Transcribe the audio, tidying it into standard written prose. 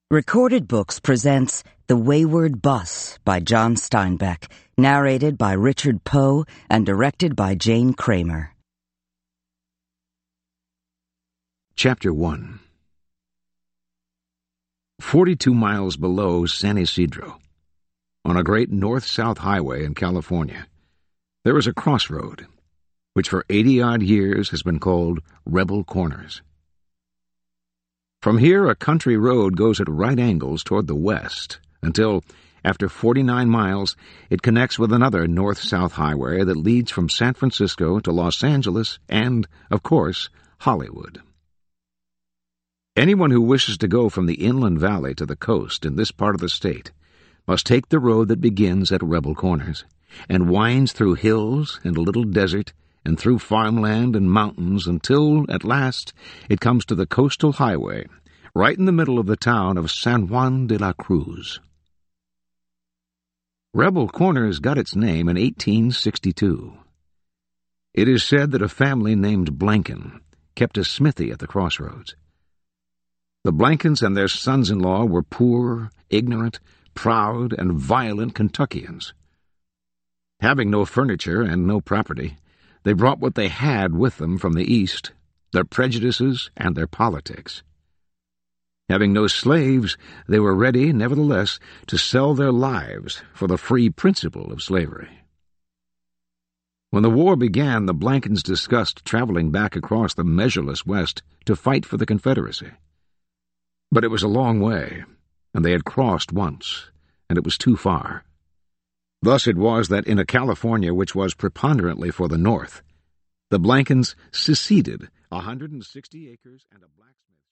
Recorded Books presents The Wayward Bus by John Steinbeck, narrated by Richard Poe and directed by Jane Kramer. Chapter 1. 42 miles below San Ysidro, on a great north-south highway in California, there is a crossroad, which for 80-odd years has been called Rebel Corners. From here, a country road goes at right angles toward the west until, after 49 miles, it connects with another north-south highway that leads from San Francisco to Los Angeles and, of course, Hollywood. Anyone who wishes to go from the inland valley to the coast in this part of the state must take the road that begins at Rebel Corners and winds through hills and a little desert and through farmland and mountains until, at last, it comes to the coastal highway, right in the middle of the town of San Juan de la Cruz. Rebel Corners got its name in 1862. It is said that a family named Blanken kept a smithy at the crossroads. The Blankens and their sons-in-law were poor, ignorant, proud, and violent Kentuckians. Having no furniture and no property, they brought what they had with them from the East, their prejudices and their politics. Having no slaves, they were ready, nevertheless, to sell their lives for the free principle of slavery. When the war began, the Blankens discussed traveling back across the measureless West to fight for the Confederacy. But it was a long way, and they had crossed once, and it was too far. Thus it was that in a California which was preponderantly for the North, the Blankens seceded 160 acres and a blacksmith.